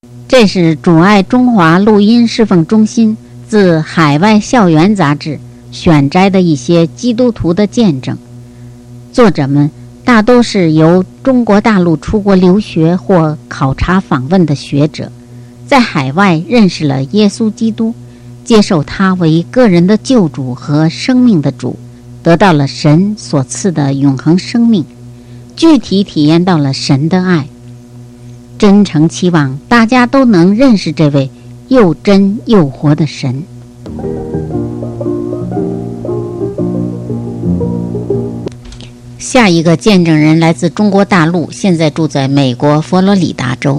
这是主爱中华录音侍奉中心自海外校园杂志选摘的一些基督徒的见证。作者们大都是由中国大陆出国留学或考察访问的学者，在海外认识了耶稣基督，接受他为个人的救主和生命的主，得到了神所赐的永恒生命，具体体验到了神的爱。真诚期望大家都能认识这位又真又活的神。下一个见证人来自中国大陆，现在住在美国佛罗里达州。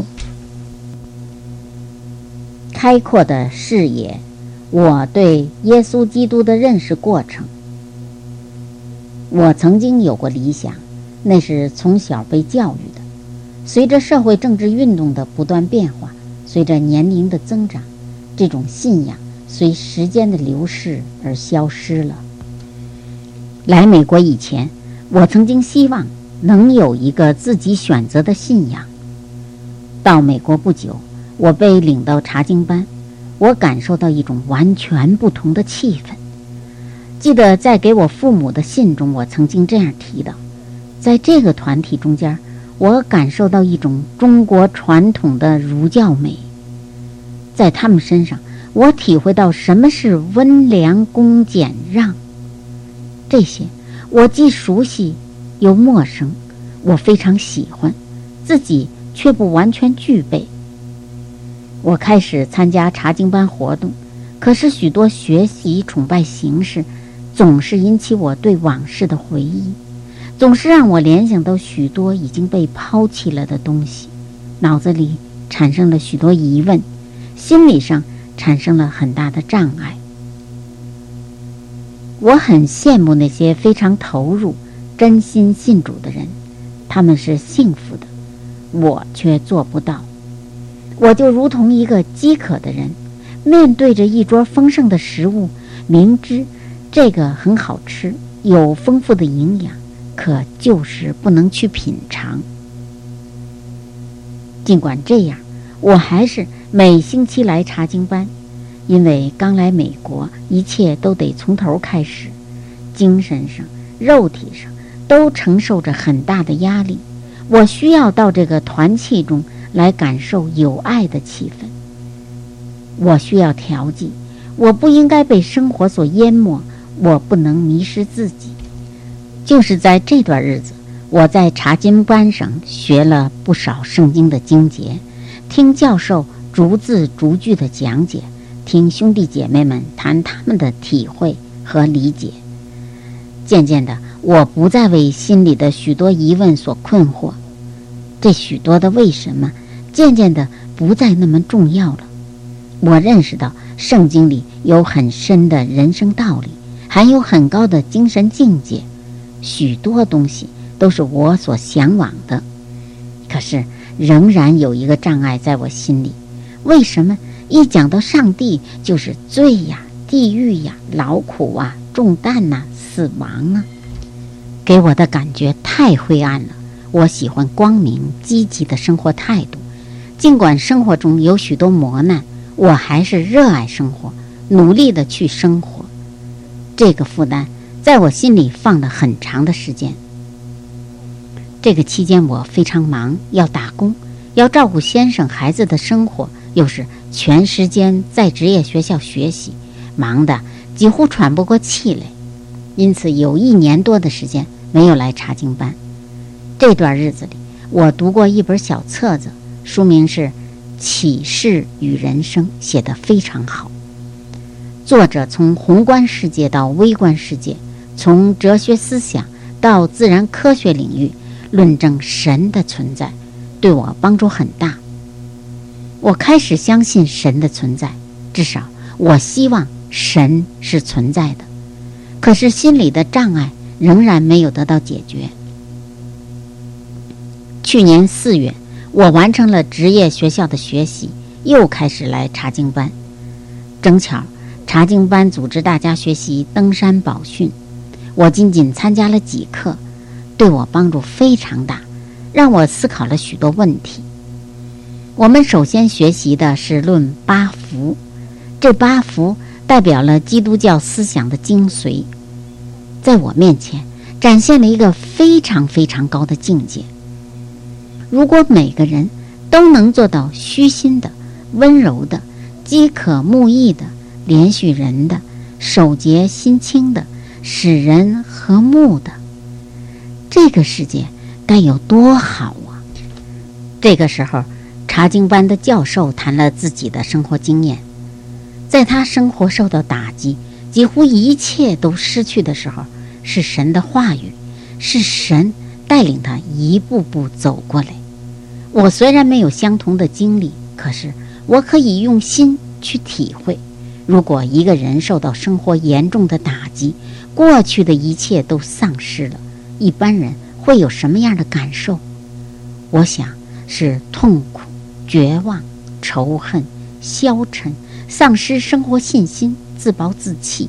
开阔的视野，我对耶稣基督的认识过程。我曾经有过理想，那是从小被教育的。随着社会政治运动的不断变化，随着年龄的增长，这种信仰随时间的流逝而消失了。来美国以前，我曾经希望能有一个自己选择的信仰。到美国不久，我被领到查经班，我感受到一种完全不同的气氛。记得在给我父母的信中，我曾经这样提到，在这个团体中间，我感受到一种中国传统的儒教美。在他们身上，我体会到什么是温良恭俭让。这些我既熟悉又陌生，我非常喜欢，自己却不完全具备。我开始参加查经班活动，可是许多学习崇拜形式总是引起我对往事的回忆，总是让我联想到许多已经被抛弃了的东西，脑子里产生了许多疑问，心理上产生了很大的障碍。我很羡慕那些非常投入、真心信主的人，他们是幸福的，我却做不到。我就如同一个饥渴的人，面对着一桌丰盛的食物，明知这个很好吃，有丰富的营养，可就是不能去品尝。尽管这样，我还是每星期来查经班，因为刚来美国，一切都得从头开始，精神上、肉体上都承受着很大的压力。我需要到这个团契中来感受有爱的气氛。我需要调剂，我不应该被生活所淹没，我不能迷失自己。就是在这段日子，我在查经班上学了不少圣经的经节，听教授逐字逐句的讲解，听兄弟姐妹们谈他们的体会和理解。渐渐的，我不再为心里的许多疑问所困惑，这许多的为什么渐渐的不再那么重要了。我认识到圣经里有很深的人生道理，还有很高的精神境界，许多东西都是我所向往的。可是仍然有一个障碍在我心里，为什么一讲到上帝就是罪呀、地狱呀、劳苦啊、重担呐、死亡啊？给我的感觉太灰暗了。我喜欢光明积极的生活态度，尽管生活中有许多磨难，我还是热爱生活，努力的去生活。这个负担在我心里放了很长的时间。这个期间我非常忙，要打工，要照顾先生孩子的生活，又是全时间在职业学校学习，忙得几乎喘不过气来。因此有1年多的时间没有来查经班。这段日子里，我读过一本小册子，书名是《启示与人生》，写得非常好。作者从宏观世界到微观世界，从哲学思想到自然科学领域，论证神的存在，对我帮助很大。我开始相信神的存在，至少我希望神是存在的。可是心里的障碍仍然没有得到解决。去年4月，我完成了职业学校的学习，又开始来查经班。正巧查经班组织大家学习登山宝训，我仅仅参加了几课，对我帮助非常大，让我思考了许多问题。 我们首先学习的是论八福，这八福代表了基督教思想的精髓，在我面前展现了一个非常非常高的境界。如果每个人都能做到虚心的、温柔的、饥渴慕义的、怜恤人的、守节心清的、使人和睦的，这个世界该有多好啊！这个时候，查经班的教授谈了自己的生活经验。在他生活受到打击，几乎一切都失去的时候，是神的话语，是神带领他一步步走过来。我虽然没有相同的经历，可是我可以用心去体会，如果一个人受到生活严重的打击，过去的一切都丧失了，一般人会有什么样的感受？我想是痛苦、绝望、仇恨、消沉，丧失生活信心，自暴自弃。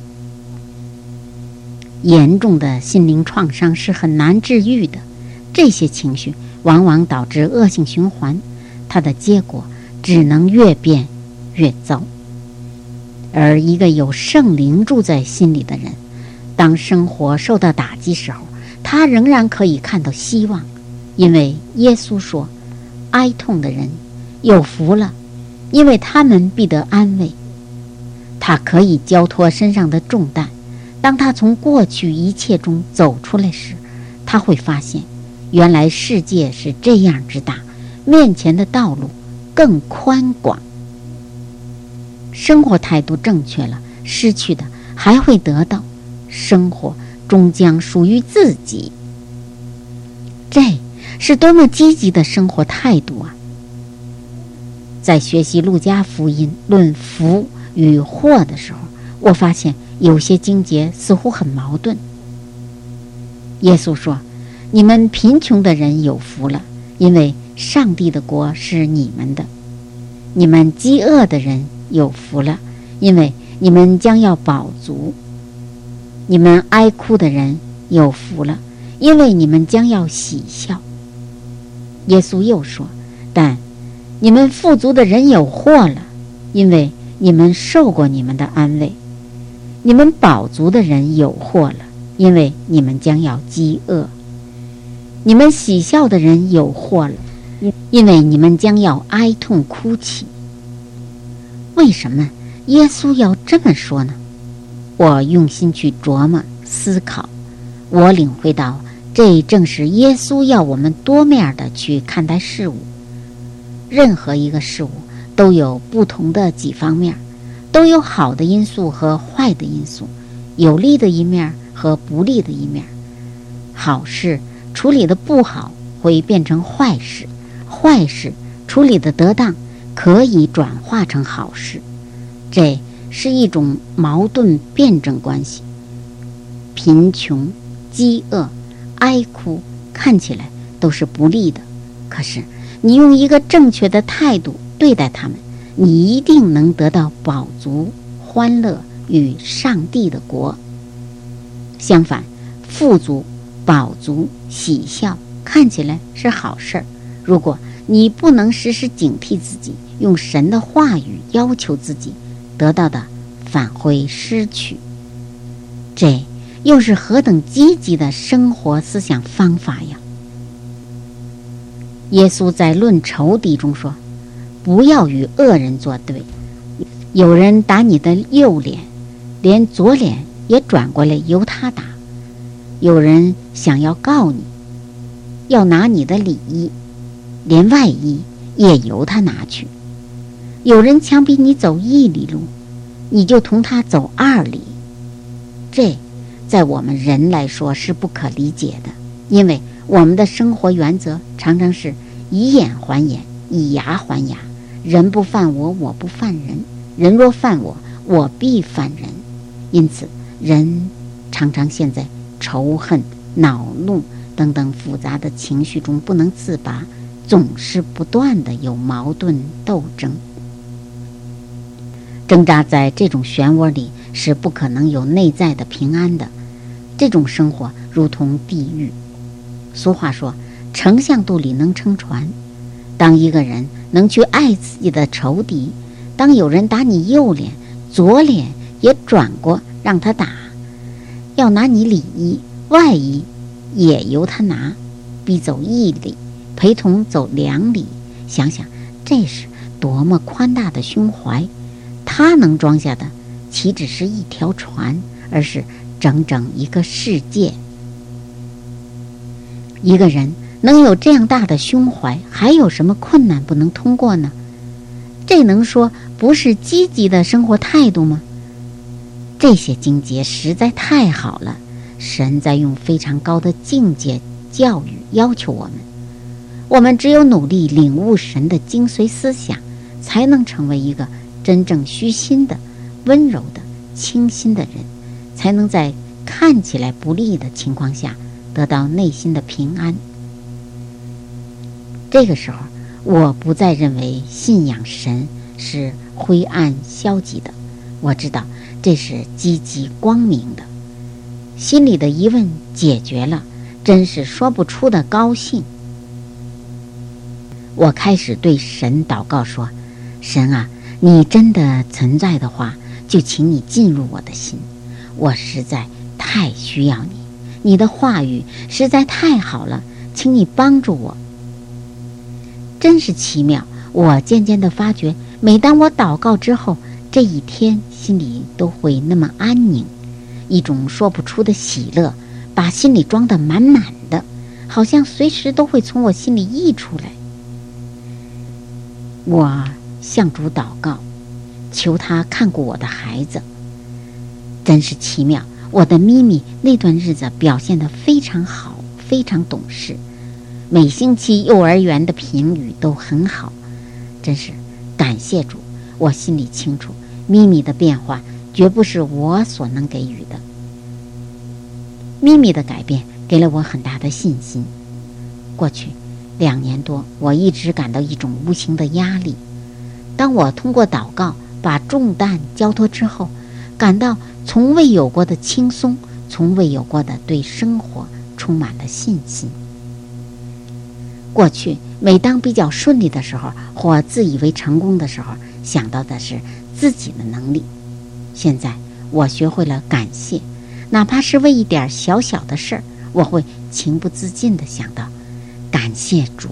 严重的心灵创伤是很难治愈的，这些情绪往往导致恶性循环，它的结果只能越变越糟。而一个有圣灵住在心里的人，当生活受到打击时候，他仍然可以看到希望，因为耶稣说，哀痛的人有福了，因为他们必得安慰。他可以交托身上的重担，当他从过去一切中走出来时，他会发现原来世界是这样之大，面前的道路更宽广。生活态度正确了，失去的还会得到，生活终将属于自己。这是多么积极的生活态度啊！在学习路加福音论福与祸的时候，我发现有些经节似乎很矛盾。耶稣说，你们贫穷的人有福了，因为上帝的国是你们的。你们饥饿的人有福了，因为你们将要饱足。你们哀哭的人有福了，因为你们将要喜笑。耶稣又说，但你们富足的人有祸了，因为你们受过你们的安慰。你们饱足的人有祸了，因为你们将要饥饿。你们喜笑的人有祸了，因为你们将要哀痛哭泣。为什么耶稣要这么说呢？我用心去琢磨思考，我领会到这正是耶稣要我们多面的去看待事物。任何一个事物都有不同的几方面，都有好的因素和坏的因素，有利的一面和不利的一面。好事处理的不好会变成坏事，坏事处理的得当可以转化成好事。这是一种矛盾辩证关系。贫穷、饥饿、哀哭看起来都是不利的，可是你用一个正确的态度对待他们，你一定能得到饱足、欢乐与上帝的国。相反，富足、饱足、喜笑看起来是好事儿，如果你不能时时警惕自己，用神的话语要求自己，得到的反会失去。这又是何等积极的生活思想方法呀！耶稣在论仇敌中说，不要与恶人作对。有人打你的右脸，连左脸也转过来由他打。有人想要告你，要拿你的里衣，连外衣也由他拿去。有人强逼你走1里路，你就同他走2里。这在我们人来说是不可理解的，因为我们的生活原则常常是以眼还眼，以牙还牙。人不犯我，我不犯人；人若犯我，我必犯人。因此，人常常陷在仇恨、恼怒等等复杂的情绪中不能自拔，总是不断的有矛盾斗争。挣扎在这种漩涡里是不可能有内在的平安的，这种生活如同地狱。俗话说，丞相肚里能撑船， 当一个人能去爱自己的仇敌，当有人打你右脸，左脸也转过让他打，要拿你里衣外衣也由他拿，逼走1里，陪同走2里，想想这是多么宽大的胸怀，他能装下的岂止是一条船，而是整整一个世界。一个人能有这样大的胸怀，还有什么困难不能通过呢？这能说不是积极的生活态度吗？这些境界实在太好了，神在用非常高的境界教育要求我们，我们只有努力领悟神的精髓思想，才能成为一个真正虚心的、温柔的、清心的人，才能在看起来不利的情况下得到内心的平安。这个时候，我不再认为信仰神是灰暗消极的，我知道这是积极光明的。心里的疑问解决了，真是说不出的高兴。我开始对神祷告说，神啊，你真的存在的话，就请你进入我的心，我实在太需要你，你的话语实在太好了，请你帮助我。真是奇妙，我渐渐地发觉，每当我祷告之后，这一天心里都会那么安宁，一种说不出的喜乐把心里装得满满的，好像随时都会从我心里溢出来。我向主祷告，求他看顾我的孩子。真是奇妙，我的咪咪那段日子表现得非常好，非常懂事，每星期幼儿园的评语都很好，真是感谢主。我心里清楚，咪咪的变化绝不是我所能给予的。咪咪的改变给了我很大的信心。过去2年多，我一直感到一种无形的压力。当我通过祷告把重担交托之后，感到从未有过的轻松，从未有过的对生活充满了信心。过去每当比较顺利的时候，或自以为成功的时候，想到的是自己的能力。现在我学会了感谢，哪怕是为一点小小的事儿，我会情不自禁地想到感谢主。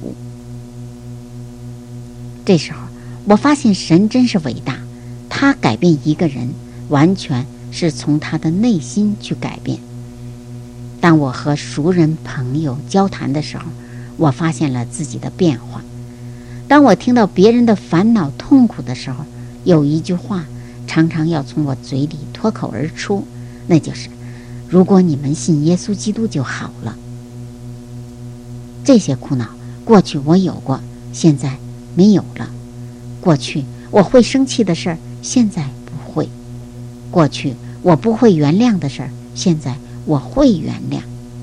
这时候我发现神真是伟大，他改变一个人完全是从他的内心去改变。当我和熟人朋友交谈的时候，我发现了自己的变化。当我听到别人的烦恼痛苦的时候，有一句话常常要从我嘴里脱口而出，那就是如果你们信耶稣基督就好了。这些苦恼过去我有过，现在没有了。过去我会生气的事儿，现在不会。过去我不会原谅的事儿，现在我会原谅。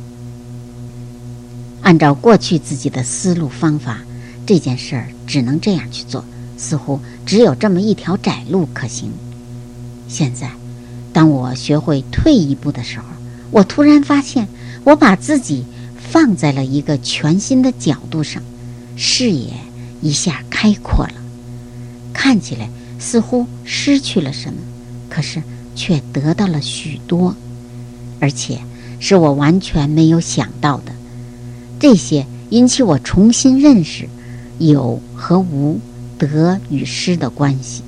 按照过去自己的思路方法，这件事儿只能这样去做，似乎只有这么一条窄路可行。现在当我学会退一步的时候，我突然发现我把自己放在了一个全新的角度上，视野一下开阔了，看起来似乎失去了什么，可是却得到了许多，而且是我完全没有想到的。这些引起我重新认识有和无、得与失的关系。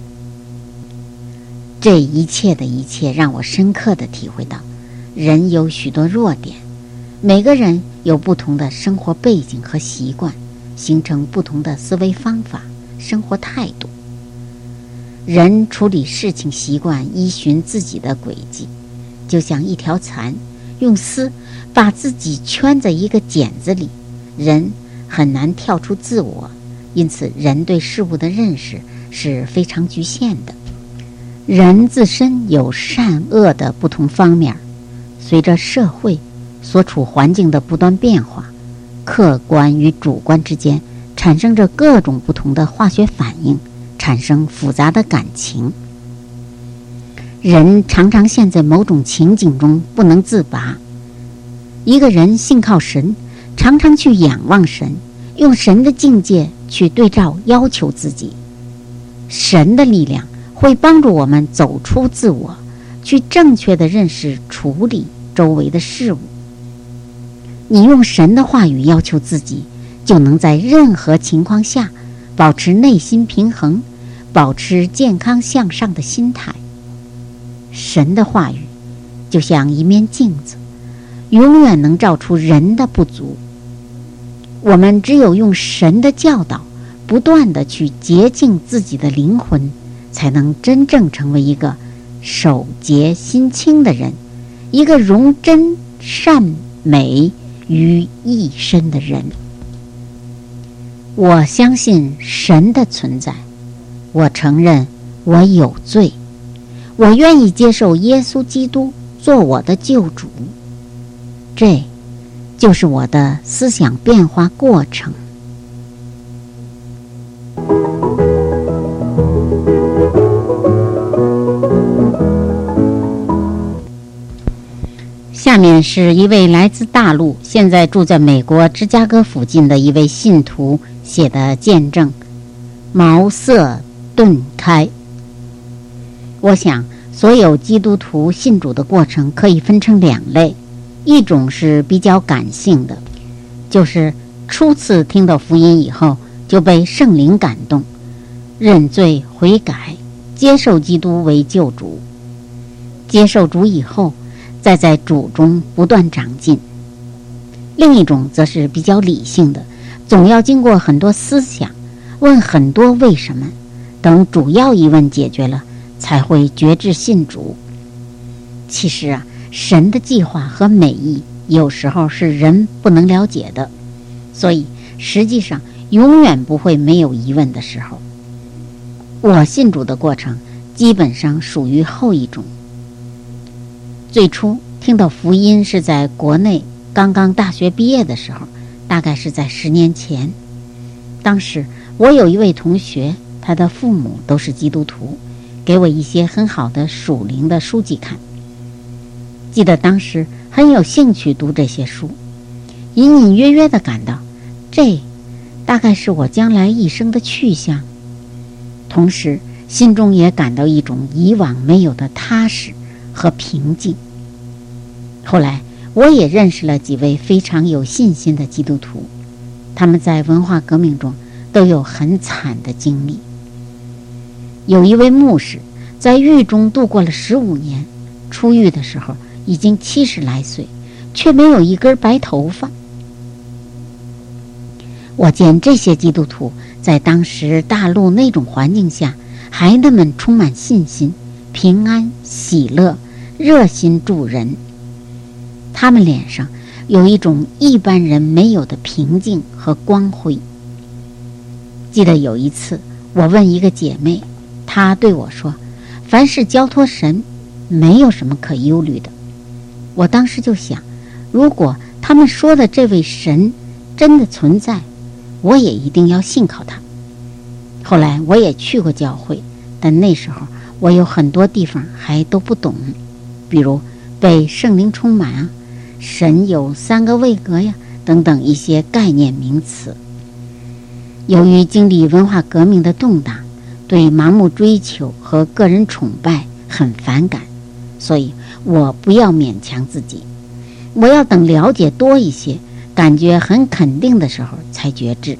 这一切的一切让我深刻地体会到，人有许多弱点，每个人有不同的生活背景和习惯，形成不同的思维方法、生活态度。人处理事情习惯依循自己的轨迹，就像一条蚕用丝把自己圈在一个茧子里，人很难跳出自我，因此人对事物的认识是非常局限的。人自身有善恶的不同方面，随着社会所处环境的不断变化，客观与主观之间产生着各种不同的化学反应，产生复杂的感情。人常常陷在某种情景中不能自拔。一个人信靠神，常常去仰望神，用神的境界去对照要求自己。神的力量会帮助我们走出自我，去正确地认识处理周围的事物。你用神的话语要求自己，就能在任何情况下保持内心平衡，保持健康向上的心态。神的话语就像一面镜子，永远能照出人的不足。我们只有用神的教导，不断地去洁净自己的灵魂，才能真正成为一个守洁心清的人，一个融真善美于一身的人。我相信神的存在，我承认我有罪，我愿意接受耶稣基督做我的救主。这就是我的思想变化过程。下面是一位来自大陆，现在住在美国芝加哥附近的一位信徒写的见证，茅塞顿开。我想所有基督徒信主的过程可以分成两类，一种是比较感性的，就是初次听到福音以后就被圣灵感动，认罪悔改，接受基督为救主。接受主以后，再在主中不断长进。另一种则是比较理性的，总要经过很多思想，问很多为什么，等主要疑问解决了，才会决志信主。其实神的计划和美意有时候是人不能了解的，所以实际上永远不会没有疑问的时候。我信主的过程基本上属于后一种。最初听到福音是在国内刚刚大学毕业的时候，大概是在10年前。当时我有一位同学，他的父母都是基督徒，给我一些很好的属灵的书籍看。记得当时很有兴趣读这些书，隐隐约约地感到这大概是我将来一生的去向，同时心中也感到一种以往没有的踏实和平静。后来我也认识了几位非常有信心的基督徒，他们在文化革命中都有很惨的经历。有一位牧师在狱中度过了15年，出狱的时候已经70来岁，却没有一根白头发。我见这些基督徒在当时大陆那种环境下，孩子们充满信心，平安喜乐，热心助人。他们脸上有一种一般人没有的平静和光辉。记得有一次我问一个姐妹，她对我说，凡是交托神，没有什么可忧虑的。我当时就想，如果他们说的这位神真的存在，我也一定要信靠他。后来我也去过教会，但那时候我有很多地方还都不懂，比如被圣灵充满啊，神有3个位格呀，等等一些概念名词。由于经历文化革命的动荡，对盲目追求和个人崇拜很反感，所以我不要勉强自己，我要等了解多一些，感觉很肯定的时候才决志。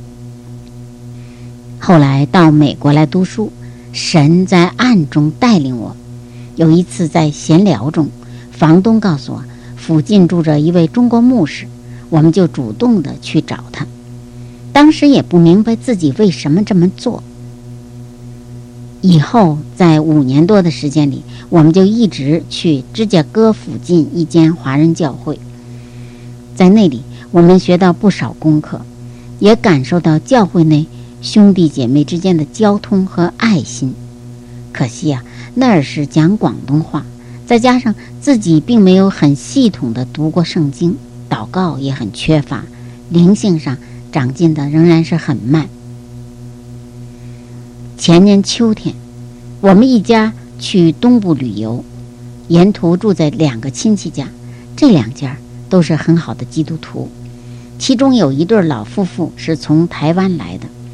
后来到美国来读书，神在暗中带领我。有一次在闲聊中，房东告诉我附近住着一位中国牧师，我们就主动的去找他。当时也不明白自己为什么这么做。以后在5年多的时间里，我们就一直去芝加哥附近一间华人教会。在那里我们学到不少功课，也感受到教会内兄弟姐妹之间的交通和爱心。可惜那儿是讲广东话，再加上自己并没有很系统的读过圣经，祷告也很缺乏，灵性上长进的仍然是很慢。前年秋天，我们一家去东部旅游，沿途住在2个亲戚家，这2家都是很好的基督徒。其中有一对老夫妇是从台湾来的，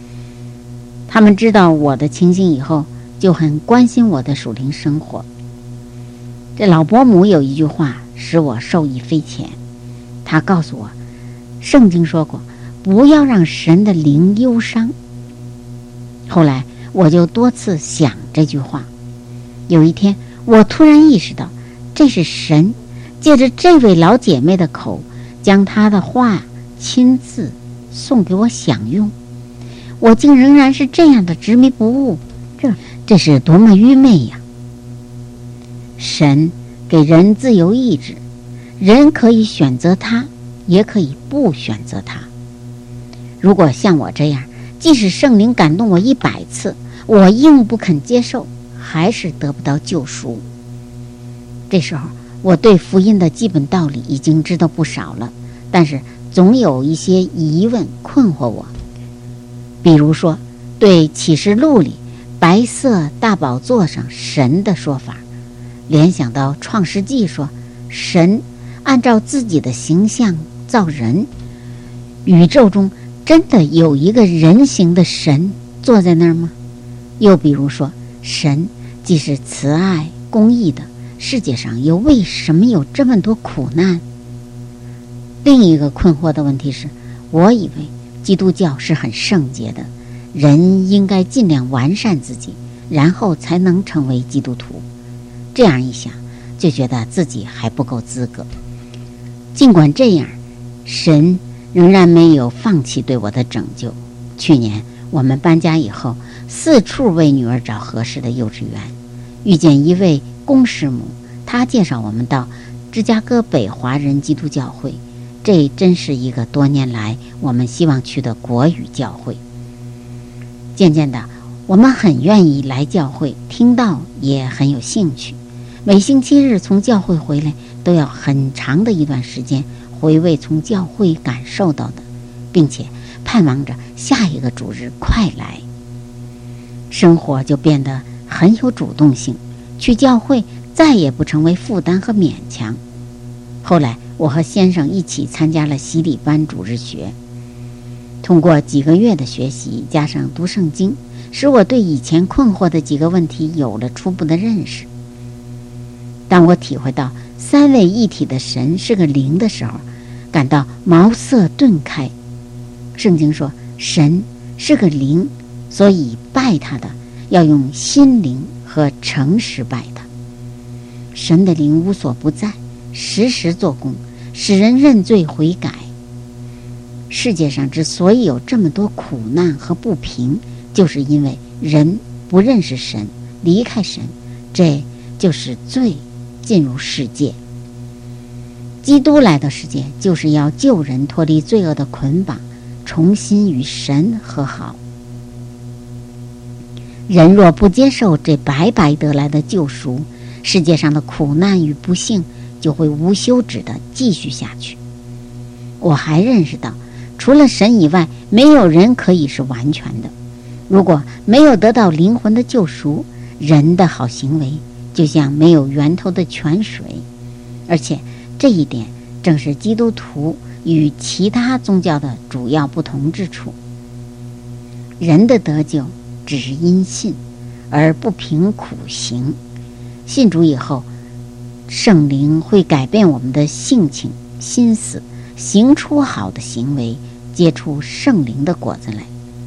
他们知道我的情形以后，就很关心我的属灵生活。这老伯母有一句话使我受益匪浅，他告诉我，圣经说过，不要让神的灵忧伤。后来我就多次想这句话。有一天，我突然意识到，这是神借着这位老姐妹的口，将她的话亲自送给我享用。我竟仍然是这样的执迷不悟，这是多么愚昧呀！神给人自由意志，人可以选择他，也可以不选择他。如果像我这样，即使圣灵感动我100次，我硬不肯接受，还是得不到救赎。这时候，我对福音的基本道理已经知道不少了，但是总有一些疑问困惑我。比如说，对启示录里白色大宝座上神的说法，联想到创世纪说神按照自己的形象造人，宇宙中真的有一个人形的神坐在那儿吗？又比如说，神既是慈爱公义的，世界上又为什么有这么多苦难？另一个困惑的问题是，我以为基督教是很圣洁的，人应该尽量完善自己，然后才能成为基督徒。这样一想，就觉得自己还不够资格。尽管这样，神仍然没有放弃对我的拯救。去年我们搬家以后，四处为女儿找合适的幼稚园，遇见一位龚师母，她介绍我们到芝加哥北华人基督教会，这真是一个多年来我们希望去的国语教会。渐渐的，我们很愿意来教会听到，也很有兴趣。每星期日从教会回来，都要很长的一段时间回味从教会感受到的，并且盼望着下一个主日快来。生活就变得很有主动性，去教会再也不成为负担和勉强。后来我和先生一起参加了洗礼班主日学，通过几个月的学习加上读圣经，使我对以前困惑的几个问题有了初步的认识。当我体会到三位一体的神是个灵的时候，感到茅塞顿开。圣经说神是个灵，所以拜他的要用心灵和诚实拜他。神的灵无所不在，时时做工，使人认罪悔改。世界上之所以有这么多苦难和不平，就是因为人不认识神，离开神，这就是罪进入世界。基督来到世界，就是要救人脱离罪恶的捆绑，重新与神和好。人若不接受这白白得来的救赎，世界上的苦难与不幸就会无休止地继续下去。我还认识到，除了神以外，没有人可以是完全的。如果没有得到灵魂的救赎，人的好行为就像没有源头的泉水。而且这一点正是基督徒与其他宗教的主要不同之处。人的得救只是因信，而不凭苦行。信主以后，圣灵会改变我们的性情、心思，行出好的行为，结出圣灵的果子来。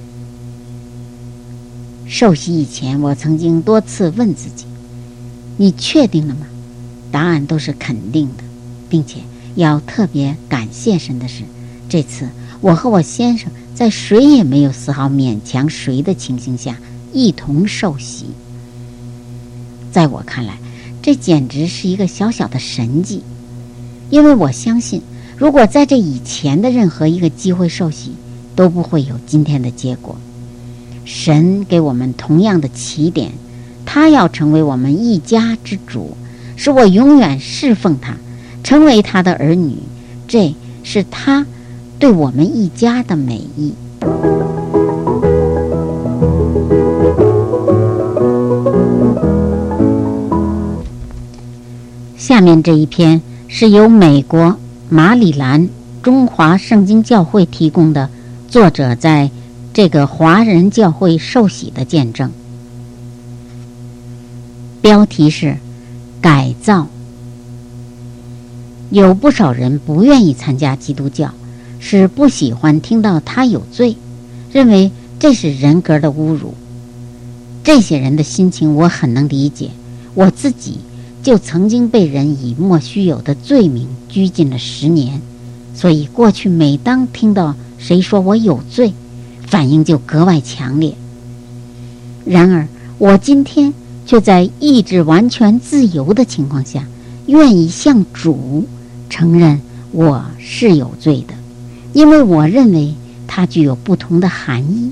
受洗以前，我曾经多次问自己，你确定了吗？答案都是肯定的，并且要特别感谢神的是，这次我和我先生在谁也没有丝毫勉强谁的情形下一同受洗。在我看来，这简直是一个小小的神迹，因为我相信，如果在这以前的任何一个机会受洗，都不会有今天的结果。神给我们同样的起点，他要成为我们一家之主，使我永远侍奉他，成为他的儿女，这是他对我们一家的美意。下面这一篇是由美国马里兰中华圣经教会提供的，作者在这个华人教会受洗的见证。标题是改造。有不少人不愿意参加基督教，是不喜欢听到他有罪，认为这是人格的侮辱。这些人的心情我很能理解，我自己就曾经被人以莫须有的罪名拘禁了10年，所以过去每当听到谁说我有罪，反应就格外强烈。然而我今天却在意志完全自由的情况下，愿意向主承认我是有罪的，因为我认为它具有不同的含义。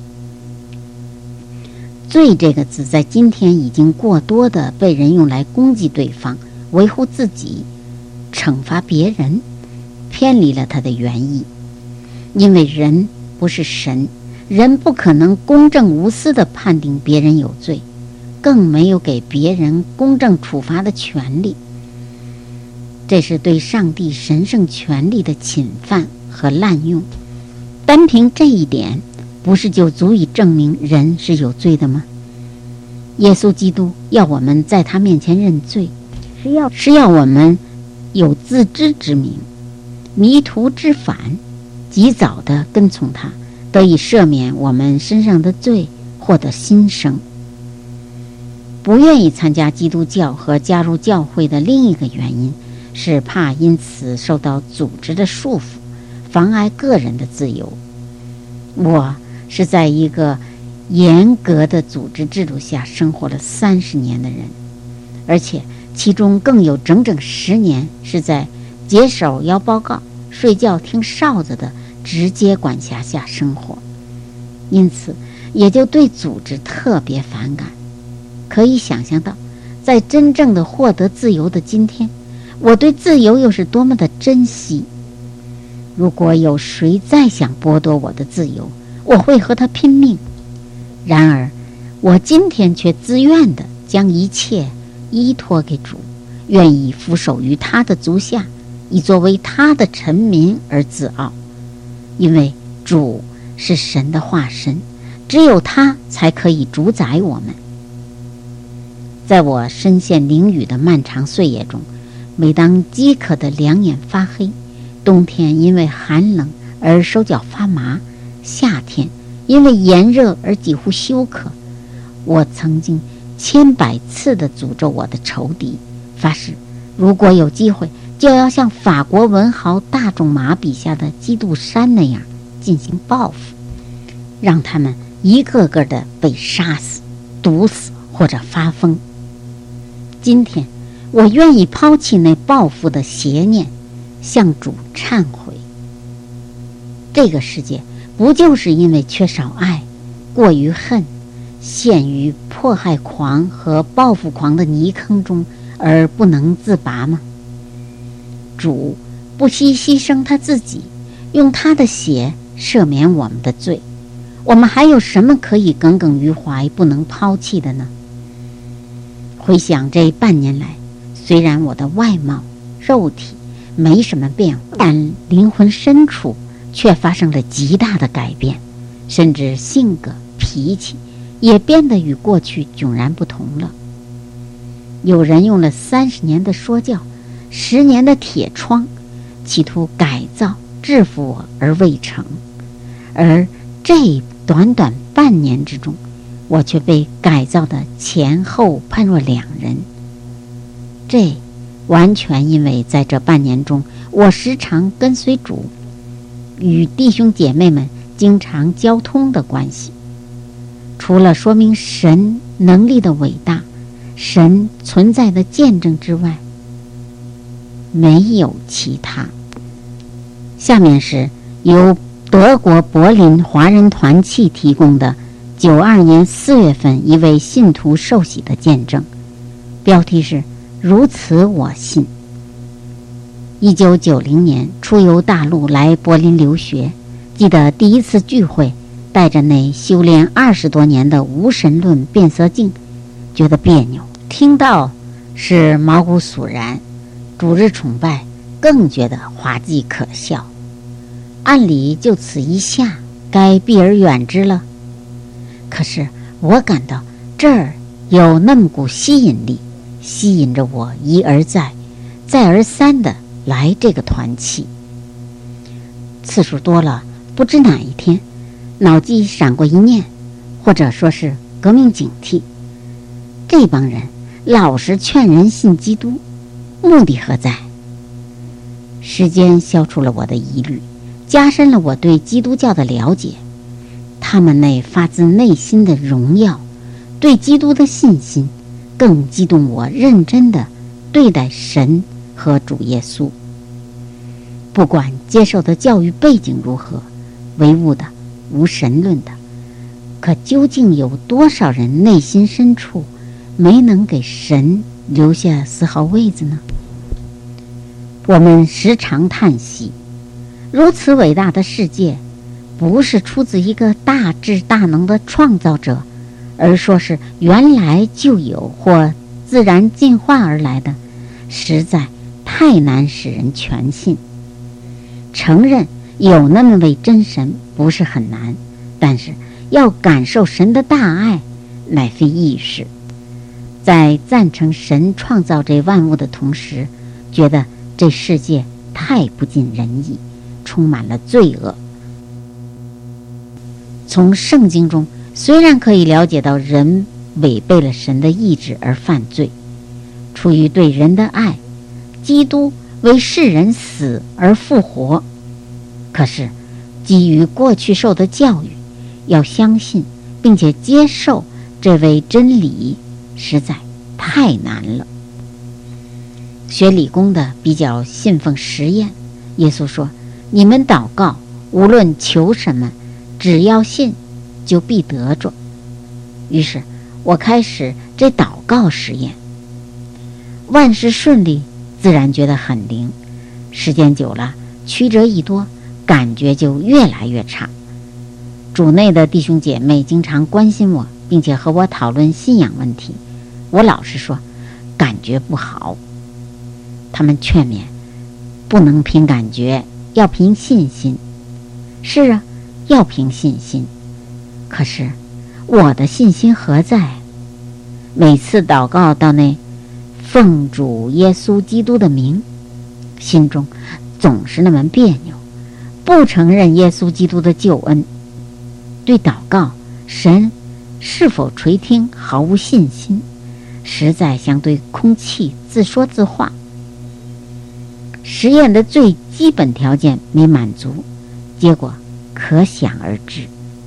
罪这个字在今天已经过多的被人用来攻击对方、维护自己、惩罚别人，偏离了它的原意。因为人不是神，人不可能公正无私地判定别人有罪，更没有给别人公正处罚的权利。这是对上帝神圣权力的侵犯和滥用。单凭这一点，不是就足以证明人是有罪的吗？耶稣基督要我们在他面前认罪，是要我们有自知之明，迷途知返，及早地跟从他，得以赦免我们身上的罪，获得新生。不愿意参加基督教和加入教会的另一个原因，是怕因此受到组织的束缚，妨碍个人的自由。我是在一个严格的组织制度下生活了30年的人，而且其中更有整整10年是在解手摇报告、睡觉听哨子的直接管辖下生活，因此也就对组织特别反感。可以想象到，在真正的获得自由的今天，我对自由又是多么的珍惜。如果有谁再想剥夺我的自由，我会和他拼命。然而我今天却自愿地将一切依托给主，愿意俯首于他的足下，以作为他的臣民而自傲。因为主是神的化身，只有他才可以主宰我们。在我身陷囹圄的漫长岁月中，每当饥渴的两眼发黑，冬天因为寒冷而手脚发麻，夏天因为炎热而几乎休克，我曾经千百次地诅咒我的仇敌，发誓如果有机会，就要像法国文豪大仲马笔下的基督山那样进行报复，让他们一个个的被杀死、毒死或者发疯。今天我愿意抛弃那报复的邪念，向主忏悔。这个世界不就是因为缺少爱，过于恨，陷于迫害狂和报复狂的泥坑中而不能自拔吗？主不惜牺牲他自己，用他的血赦免我们的罪，我们还有什么可以耿耿于怀不能抛弃的呢？回想这半年来，虽然我的外貌、肉体没什么变化，但灵魂深处却发生了极大的改变，甚至性格、脾气也变得与过去迥然不同了。有人用了30年的说教、10年的铁窗，企图改造、制服我而未成，而这短短半年之中，我却被改造的前后判若两人。这完全因为在这半年中，我时常跟随主，与弟兄姐妹们经常交通的关系。除了说明神能力的伟大、神存在的见证之外，没有其他。下面是由德国柏林华人团契提供的92年4月份一位信徒受洗的见证，标题是如此我信。1990年出游大陆来柏林留学，记得第一次聚会，带着那修炼20多年的无神论变色镜，觉得别扭，听到是毛骨悚然，主日崇拜更觉得滑稽可笑。按理就此一下， 该避而远之了。可是我感到这儿有那么股吸引力，吸引着我一而再再而三地来这个团契。次数多了，不知哪一天脑际闪过一念，或者说是革命警惕，这帮人老是劝人信基督，目的何在？时间消除了我的疑虑，加深了我对基督教的了解。他们那发自内心的荣耀，对基督的信心，更激动我认真地对待神和主耶稣。不管接受的教育背景如何，唯物的、无神论的，可究竟有多少人内心深处没能给神留下丝毫位子呢？我们时常叹息，如此伟大的世界，不是出自一个大智大能的创造者，而说是原来就有或自然进化而来的，实在太难使人全信。承认有那么位真神不是很难，但是要感受神的大爱乃非易事。在赞成神创造这万物的同时，觉得这世界太不尽人意，充满了罪恶。从圣经中虽然可以了解到人违背了神的意志而犯罪，出于对人的爱，基督为世人死而复活，可是基于过去受的教育，要相信并且接受这位真理实在太难了。学理工的比较信奉实验，耶稣说，你们祷告无论求什么，只要信就必得着。于是我开始这祷告实验，万事顺利，自然觉得很灵。时间久了，曲折一多，感觉就越来越差。主内的弟兄姐妹经常关心我，并且和我讨论信仰问题，我老是说感觉不好。他们劝勉，不能凭感觉，要凭信心。是啊，要凭信心。可是我的信心何在？每次祷告到那奉主耶稣基督的名，心中总是那么别扭，不承认耶稣基督的救恩。对祷告神是否垂听毫无信心，实在像对空气自说自话。实验的最基本条件没满足，结果可想而知。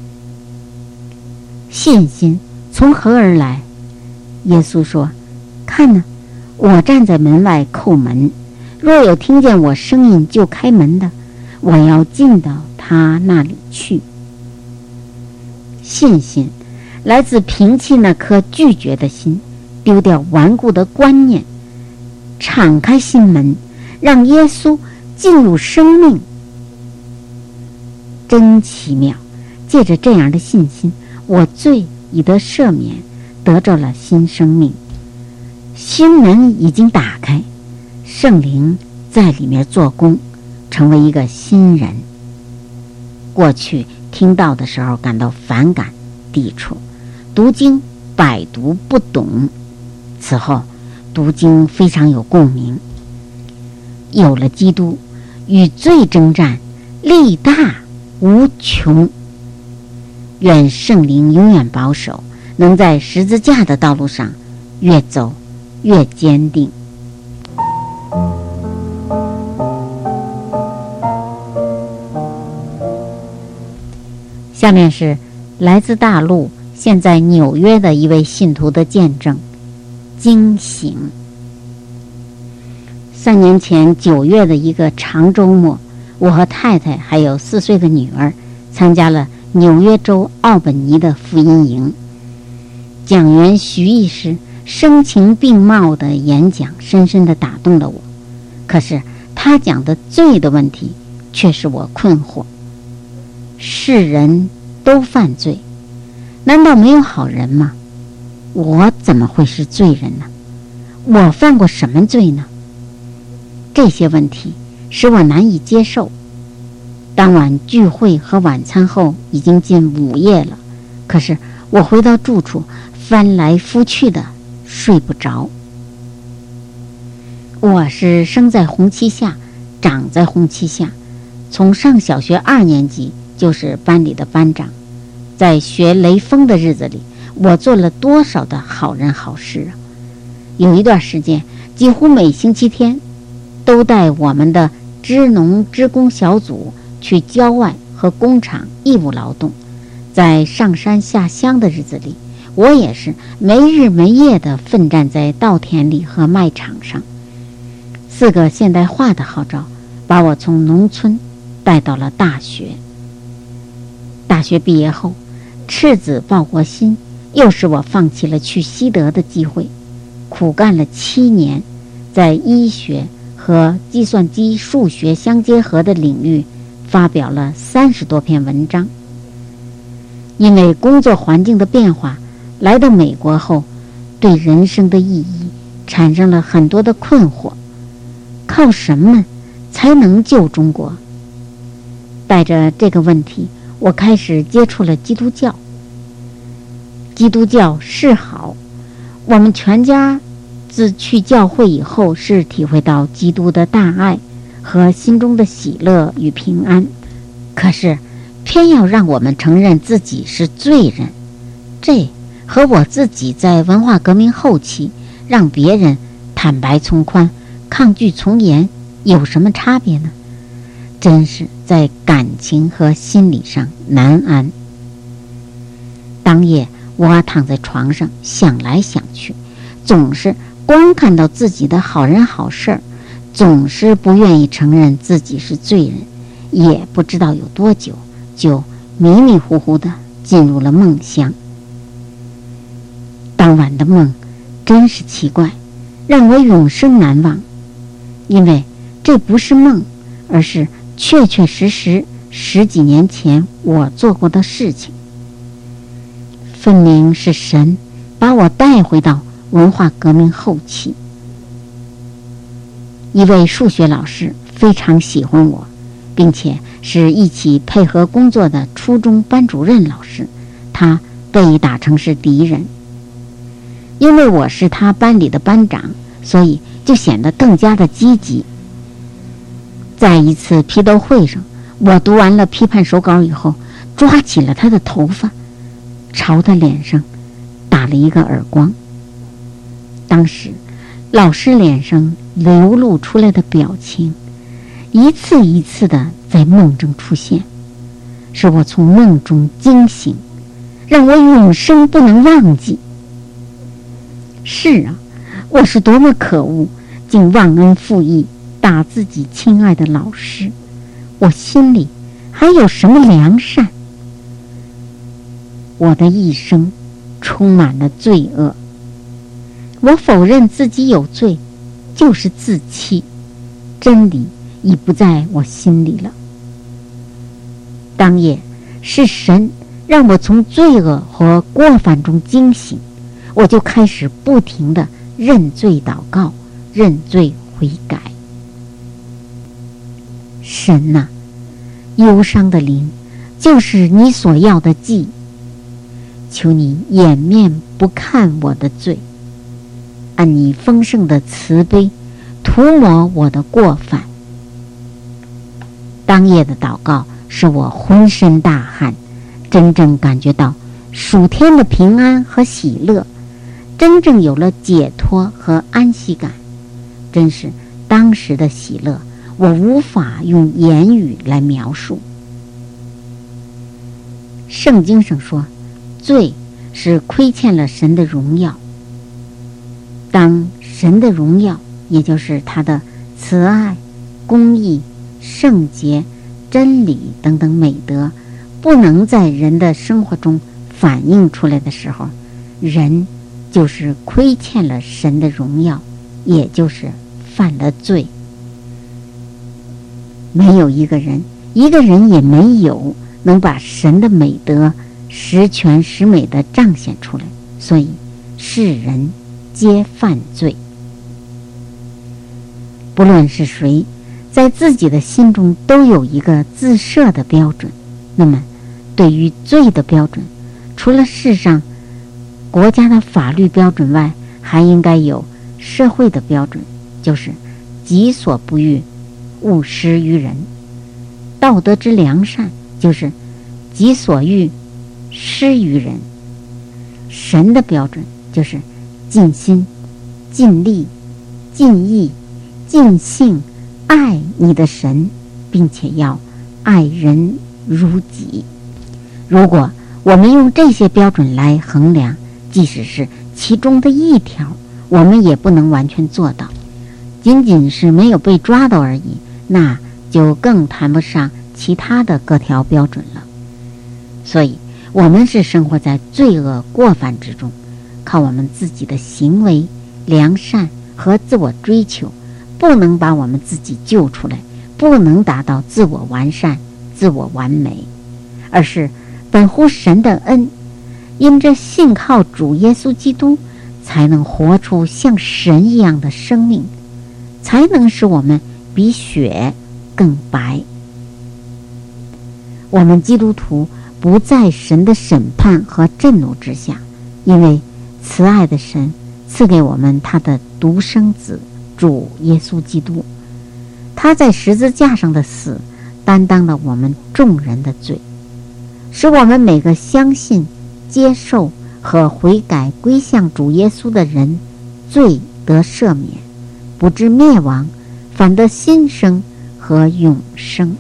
信心从何而来？耶稣说，看呢，我站在门外叩门，若有听见我声音就开门的，我要进到他那里去。信心来自平弃那颗拒绝的心，丢掉顽固的观念，敞开心门，让耶稣进入生命。真奇妙，借着这样的信心，我罪已得赦免，得着了新生命。心门已经打开，圣灵在里面做工，成为一个新人。过去听到的时候感到反感抵触，读经百读不懂，此后读经非常有共鸣。有了基督，与罪征战，力大无穷。愿圣灵永远保守，能在十字架的道路上越走越坚定。下面是来自大陆现在纽约的一位信徒的见证，惊醒。3年前9月的一个长周末，我和太太还有4岁的女儿参加了纽约州奥本尼的福音营。讲员徐医师声情并茂的演讲深深地打动了我，可是他讲的罪的问题却使我困惑。世人都犯罪，难道没有好人吗？我怎么会是罪人呢？我犯过什么罪呢？这些问题使我难以接受。 当晚聚会和晚餐后已经近午夜了，可是我回到住处，翻来覆去的睡不着。我是生在红旗下，长在红旗下，从上小学2年级就是班里的班长。在学雷锋的日子里，我做了多少的好人好事啊！有一段时间，几乎每星期天都带我们的支农支工小组去郊外和工厂义务劳动。在上山下乡的日子里，我也是没日没夜地奋战在稻田里和麦场上。4个现代化的号召把我从农村带到了大学。大学毕业后，赤子报国心又使我放弃了去西德的机会，苦干了7年，在医学和计算机数学相结合的领域发表了30多篇文章。因为工作环境的变化，来到美国后，对人生的意义产生了很多的困惑。靠什么才能救中国？带着这个问题，我开始接触了基督教。基督教是好，我们全家自去教会以后，是体会到基督的大爱和心中的喜乐与平安。可是偏要让我们承认自己是罪人，这和我自己在文化革命后期让别人坦白从宽，抗拒从严有什么差别呢？真是在感情和心理上难安。当夜我躺在床上想来想去，总是光看到自己的好人好事，总是不愿意承认自己是罪人，也不知道有多久，就迷迷糊糊地进入了梦乡。当晚的梦真是奇怪，让我永生难忘。因为这不是梦，而是确确实实10几年前我做过的事情。分明是神把我带回到文化革命后期。一位数学老师非常喜欢我，并且是一起配合工作的初中班主任老师，他被打成是敌人。因为我是他班里的班长，所以就显得更加的积极。在一次批斗会上，我读完了批判手稿以后，抓起了他的头发，朝他脸上打了一个耳光。当时老师脸上流露出来的表情，一次一次的在梦中出现，使我从梦中惊醒，让我永生不能忘记。是啊，我是多么可恶，竟忘恩负义，打自己亲爱的老师。我心里还有什么良善？我的一生充满了罪恶。我否认自己有罪，就是自欺，真理已不在我心里了。当夜是神让我从罪恶和过犯中惊醒，我就开始不停地认罪祷告，认罪悔改。神啊，忧伤的灵就是你所要的祭，求你掩面不看我的罪，按你丰盛的慈悲涂抹我的过犯。当夜的祷告使我浑身大汗，真正感觉到属天的平安和喜乐，真正有了解脱和安息感。真是当时的喜乐，我无法用言语来描述。圣经上说，罪是亏欠了神的荣耀。当神的荣耀，也就是他的慈爱、公义、圣洁、真理等等美德，不能在人的生活中反映出来的时候，人就是亏欠了神的荣耀，也就是犯了罪。没有一个人也没有能把神的美德十全十美地彰显出来，所以世人皆犯罪。不论是谁， 在自己的心中都有一个自设的标准。那么对于罪的标准，除了世上国家的法律标准外，还应该有社会的标准，就是己所不欲，勿施于人。道德之良善就是己所欲，施于人。神的标准就是尽心、尽力、尽意、尽性爱你的神，并且要爱人如己。如果我们用这些标准来衡量，即使是其中的一条，我们也不能完全做到，仅仅是没有被抓到而已，那就更谈不上其他的各条标准了。所以我们是生活在罪恶过犯之中，靠我们自己的行为、良善和自我追求，不能把我们自己救出来，不能达到自我完善、自我完美，而是本乎神的恩，因着信靠主耶稣基督，才能活出像神一样的生命，才能使我们比雪更白。我们基督徒不在神的审判和震怒之下，因为慈爱的神赐给我们他的独生子主耶稣基督，他在十字架上的死担当了我们众人的罪，使我们每个相信、接受和悔改归向主耶稣的人罪得赦免，不至灭亡，反得新生和永生。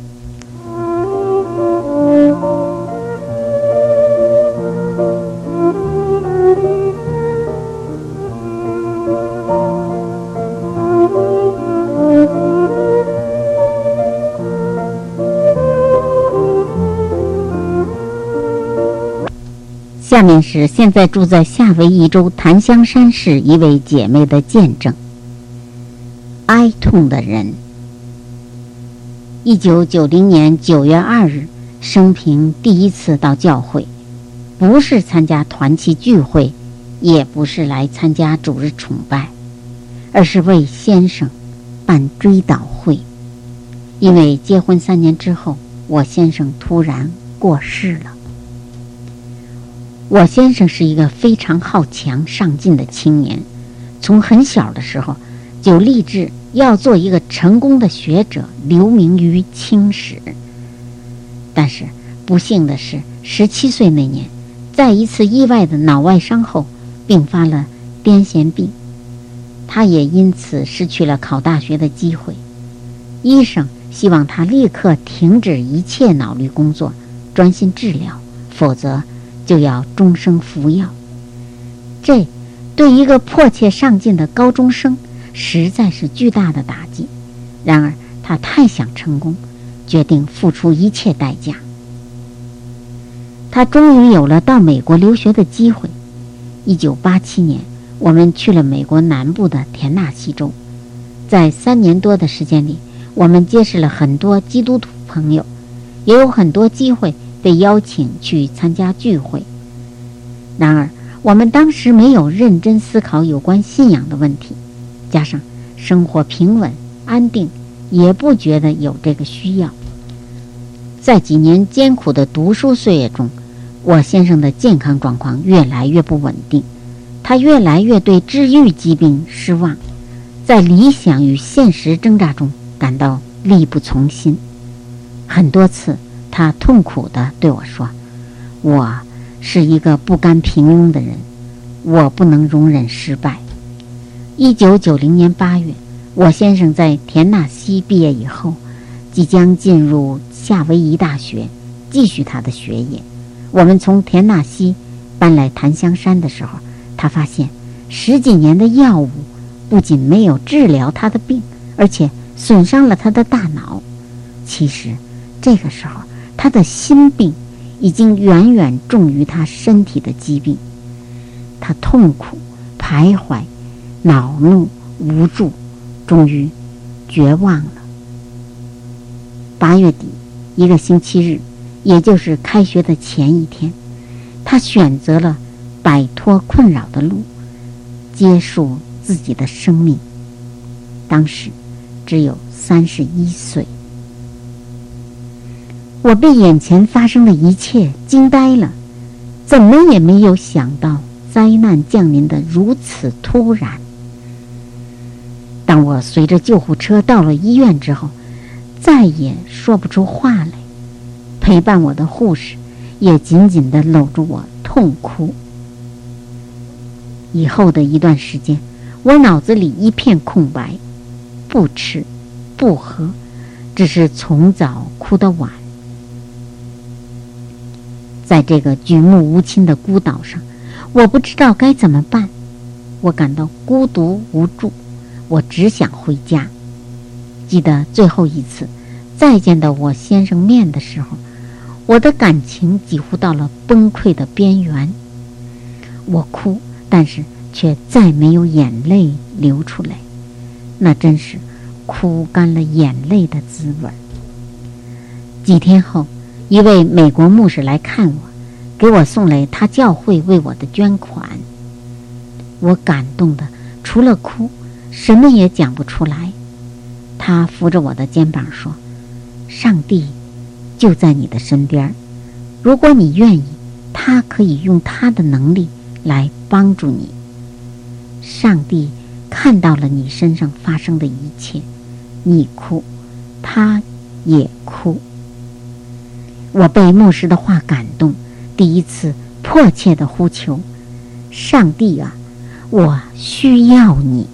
下面是现在住在夏威夷州檀香山市一位姐妹的见证。哀痛的人。1990年9月2日，生平第一次到教会，不是参加团契聚会，也不是来参加主日崇拜，而是为先生办追悼会。因为结婚3年之后，我先生突然过世了。我先生是一个非常好强上进的青年，从很小的时候就立志要做一个成功的学者，留名于青史。但是不幸的是，17岁那年，在一次意外的脑外伤后并发了癫痫病，他也因此失去了考大学的机会。医生希望他立刻停止一切脑力工作，专心治疗，否则就要终生服药。这对一个迫切上进的高中生实在是巨大的打击。然而他太想成功，决定付出一切代价。他终于有了到美国留学的机会。1987年，我们去了美国南部的田纳西州。在3年多的时间里，我们结识了很多基督徒朋友，也有很多机会被邀请去参加聚会。然而我们当时没有认真思考有关信仰的问题，加上生活平稳安定，也不觉得有这个需要。在几年艰苦的读书岁月中，我先生的健康状况越来越不稳定，他越来越对治愈疾病失望，在理想与现实挣扎中感到力不从心。很多次他痛苦地对我说，我是一个不甘平庸的人，我不能容忍失败。1990年8月，我先生在田纳西毕业以后，即将进入夏威夷大学继续他的学业。我们从田纳西搬来檀香山的时候，他发现10几年的药物不仅没有治疗他的病，而且损伤了他的大脑。其实这个时候他的心病已经远远重于他身体的疾病。他痛苦、徘徊、恼怒、无助，终于绝望了。8月底，一个星期日，也就是开学的前一天，他选择了摆脱困扰的路，结束自己的生命。当时只有 31岁。我被眼前发生的一切惊呆了，怎么也没有想到灾难降临的如此突然。当我随着救护车到了医院之后，再也说不出话来，陪伴我的护士也紧紧地搂住我痛哭。以后的一段时间，我脑子里一片空白，不吃不喝，只是从早哭到晚。在这个举目无亲的孤岛上，我不知道该怎么办，我感到孤独无助，我只想回家。记得最后一次再见到我先生面的时候，我的感情几乎到了崩溃的边缘。我哭，但是却再没有眼泪流出来，那真是哭干了眼泪的滋味。几天后，一位美国牧师来看我，给我送来他教会为我的捐款。我感动的除了哭，什么也讲不出来。他扶着我的肩膀说：“上帝就在你的身边，如果你愿意，他可以用他的能力来帮助你。上帝看到了你身上发生的一切，你哭，他也哭。”我被牧师的话感动，第一次迫切地呼求：“上帝啊，我需要你。”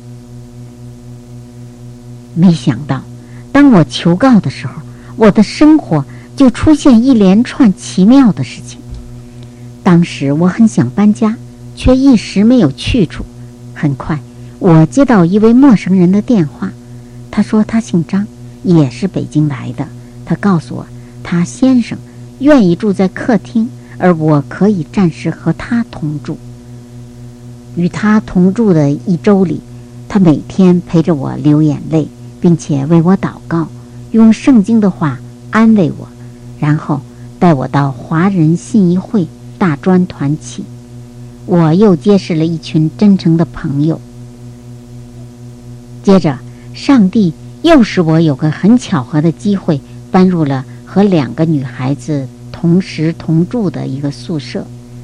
没想到，当我求告的时候，我的生活就出现一连串奇妙的事情。当时我很想搬家，却一时没有去处。很快，我接到一位陌生人的电话，他说他姓张，也是北京来的。他告诉我，他先生愿意住在客厅，而我可以暂时和他同住。与他同住的1周里，他每天陪着我流眼泪，并且为我祷告，用圣经的话安慰我，然后带我到华人信义会大专团契。我又结识了一群真诚的朋友。接着，上帝又使我有个很巧合的机会，搬入了和2个女孩子同时同住的一个宿舍。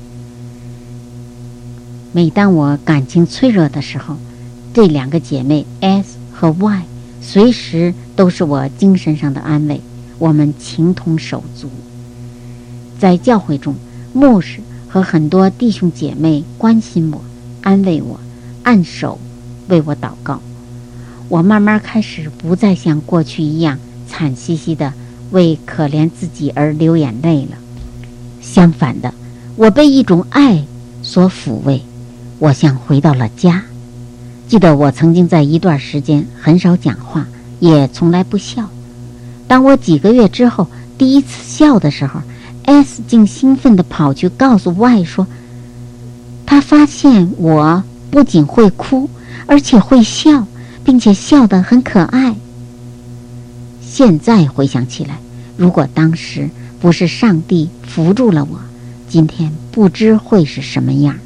每当我感情脆弱的时候，这2个姐妹 S 和 Y 随时都是我精神上的安慰，我们情同手足。在教会中，牧师和很多弟兄姐妹关心我，安慰我，按手为我祷告。我慢慢开始不再像过去一样惨兮兮的为可怜自己而流眼泪了。相反的，我被一种爱所抚慰，我像回到了家。记得我曾经在一段时间很少讲话，也从来不笑。当我几个月之后第一次笑的时候， S 竟兴奋地跑去告诉 Y 说，他发现我不仅会哭，而且会笑，并且笑得很可爱。现在回想起来，如果当时不是上帝扶住了我，今天不知会是什么样。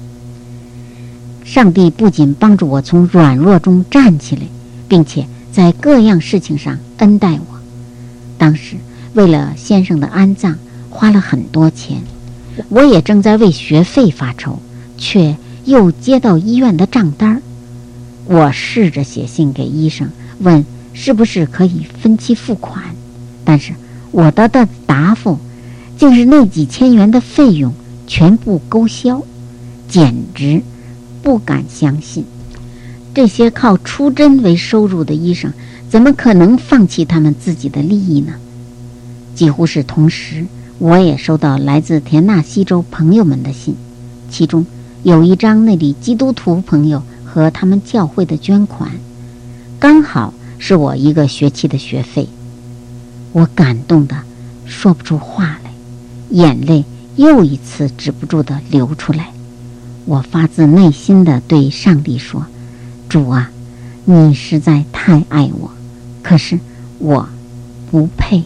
上帝不仅帮助我从软弱中站起来，并且在各样事情上恩待我。当时为了先生的安葬花了很多钱，我也正在为学费发愁，却又接到医院的账单。我试着写信给医生，问是不是可以分期付款，但是我得到的答复竟是那几千元的费用全部勾销，简直不敢相信。这些靠出诊为收入的医生怎么可能放弃他们自己的利益呢？几乎是同时，我也收到来自田纳西州朋友们的信，其中有一张那里基督徒朋友和他们教会的捐款，刚好是我1个学期的学费。我感动得说不出话来，眼泪又一次止不住地流出来。我发自内心地对上帝说，主啊，你实在太爱我，可是我不配。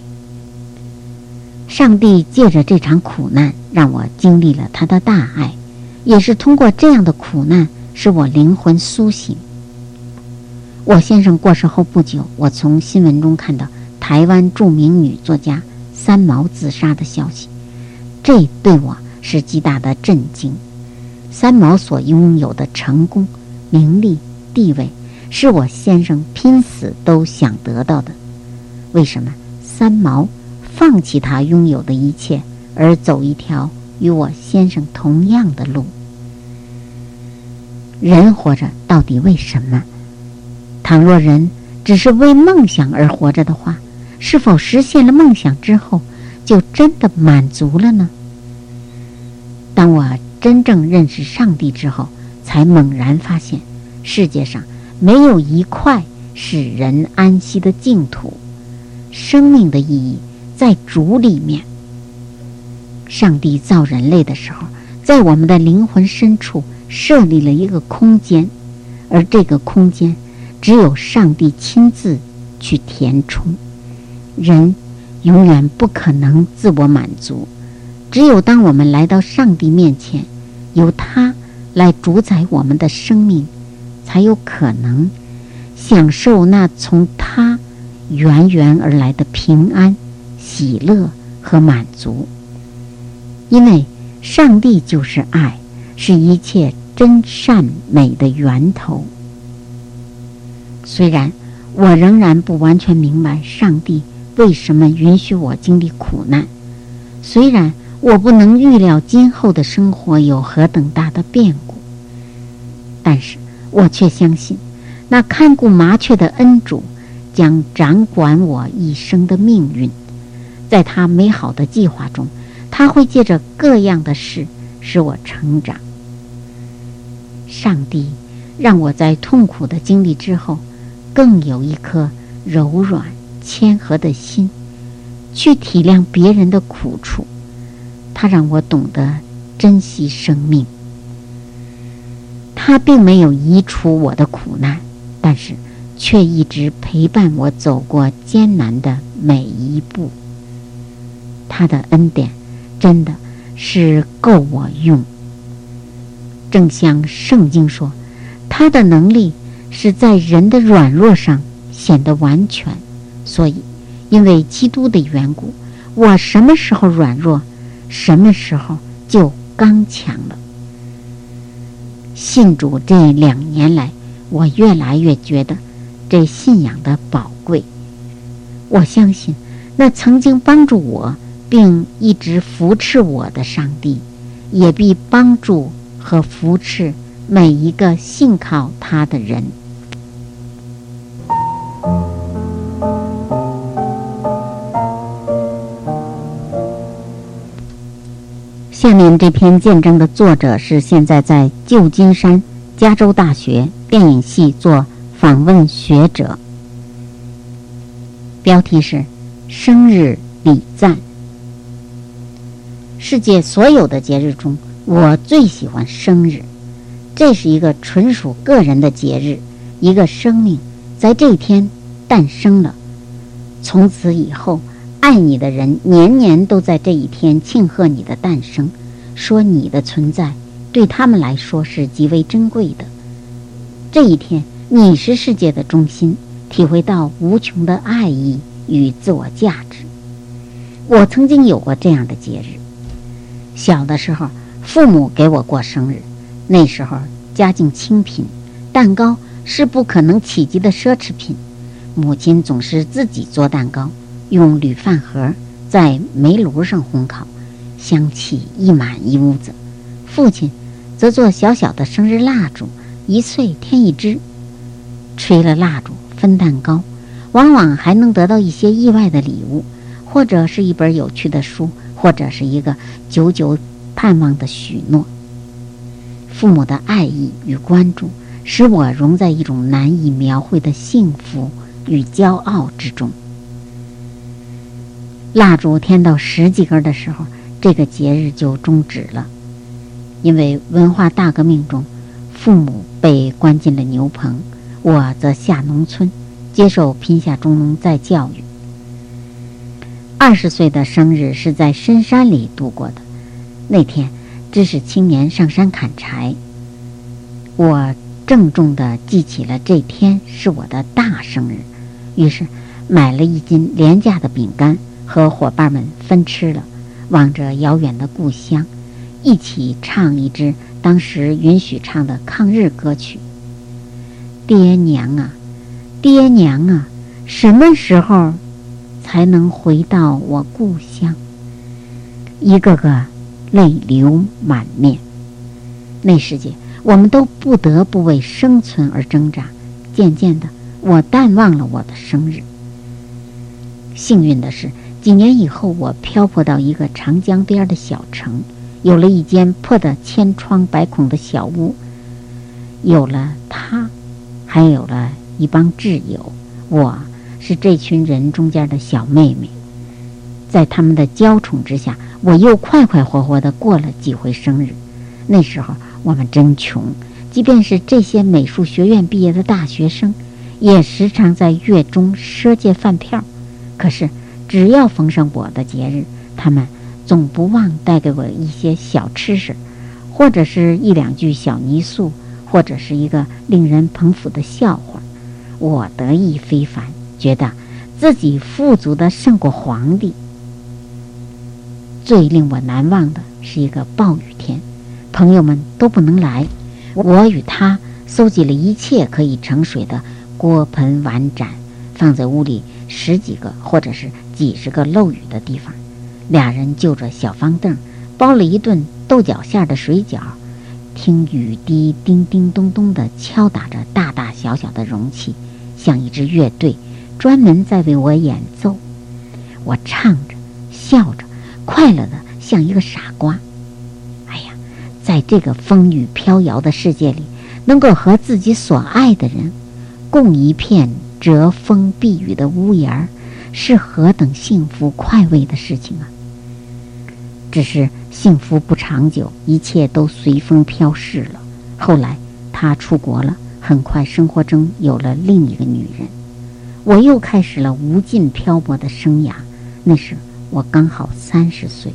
上帝借着这场苦难让我经历了他的大爱，也是通过这样的苦难使我灵魂苏醒。 我先生过世后不久，我从新闻中看到台湾著名女作家三毛自杀的消息，这对我是极大的震惊。三毛所拥有的成功、名利、地位，是我先生拼死都想得到的。为什么三毛放弃他拥有的一切，而走一条与我先生同样的路？人活着到底为什么？倘若人只是为梦想而活着的话，是否实现了梦想之后，就真的满足了呢？当我真正认识上帝之后，才猛然发现，世界上没有一块使人安息的净土。生命的意义在主里面。上帝造人类的时候，在我们的灵魂深处设立了一个空间，而这个空间只有上帝亲自去填充。人永远不可能自我满足，只有当我们来到上帝面前，由他来主宰我们的生命，才有可能享受那从他源源而来的平安、喜乐和满足。因为上帝就是爱，是一切真善美的源头。虽然我仍然不完全明白上帝为什么允许我经历苦难，虽然我不能预料今后的生活有何等大的变故，但是我却相信，那看顾麻雀的恩主将掌管我一生的命运。在他美好的计划中，他会借着各样的事使我成长。上帝让我在痛苦的经历之后，更有一颗柔软谦和的心，去体谅别人的苦处。他让我懂得珍惜生命。他并没有移除我的苦难，但是却一直陪伴我走过艰难的每一步。他的恩典真的是够我用。正像圣经说，他的能力是在人的软弱上显得完全。所以因为基督的缘故，我什么时候软弱，什么时候就刚强了。信主这2年来，我越来越觉得这信仰的宝贵。我相信那曾经帮助我并一直扶持我的上帝，也必帮助和扶持每一个信靠他的人。下面这篇见证的作者是现在在旧金山加州大学电影系做访问学者，标题是生日礼赞。世界所有的节日中，我最喜欢生日。这是一个纯属个人的节日，一个生命在这一天诞生了。从此以后，爱你的人年年都在这一天庆贺你的诞生，说你的存在对他们来说是极为珍贵的。这一天，你是世界的中心，体会到无穷的爱意与自我价值。我曾经有过这样的节日。小的时候，父母给我过生日，那时候家境清贫，蛋糕是不可能企及的奢侈品。母亲总是自己做蛋糕，用铝饭盒在煤炉上烘烤，香气溢满一屋子。父亲则做小小的生日蜡烛，1岁添1支。吹了蜡烛，分蛋糕，往往还能得到一些意外的礼物，或者是一本有趣的书，或者是一个久久盼望的许诺。父母的爱意与关注使我融在一种难以描绘的幸福与骄傲之中。蜡烛添到10几根的时候，这个节日就终止了。因为文化大革命中，父母被关进了牛棚，我则下农村接受贫下中农再教育。20岁的生日是在深山里度过的。那天知识青年上山砍柴，我郑重地记起了这天是我的大生日，于是买了1斤廉价的饼干，和伙伴们分吃了，望着遥远的故乡，一起唱一支当时允许唱的抗日歌曲。爹娘啊，爹娘啊，什么时候才能回到我故乡？一个个泪流满面。那时节，我们都不得不为生存而挣扎。渐渐的，我淡忘了我的生日。幸运的是，几年以后，我漂泊到一个长江边的小城，有了一间破得千疮百孔的小屋，有了他，还有了一帮挚友。我是这群人中间的小妹妹，在他们的娇宠之下，我又快快活活地过了几回生日。那时候我们真穷，即便是这些美术学院毕业的大学生，也时常在月中赊借饭票。可是只要逢上我的节日，他们总不忘带给我一些小吃食，或者是1、2句小泥塑，或者是一个令人捧腹的笑话。我得意非凡，觉得自己富足的胜过皇帝。最令我难忘的是一个暴雨天，朋友们都不能来，我与他搜集了一切可以盛水的锅盆碗盏，放在屋里10几个或者是几十个漏雨的地方。俩人就着小方凳，包了一顿豆角馅的水饺，听雨滴叮叮咚咚地敲打着大大小小的容器，像一支乐队专门在为我演奏。我唱着笑着，快乐的像一个傻瓜。哎呀，在这个风雨飘摇的世界里，能够和自己所爱的人共一片遮风避雨的屋檐，是何等幸福快慰的事情啊！只是幸福不长久，一切都随风飘逝了。后来他出国了，很快生活中有了另一个女人，我又开始了无尽漂泊的生涯。那时我刚好30岁。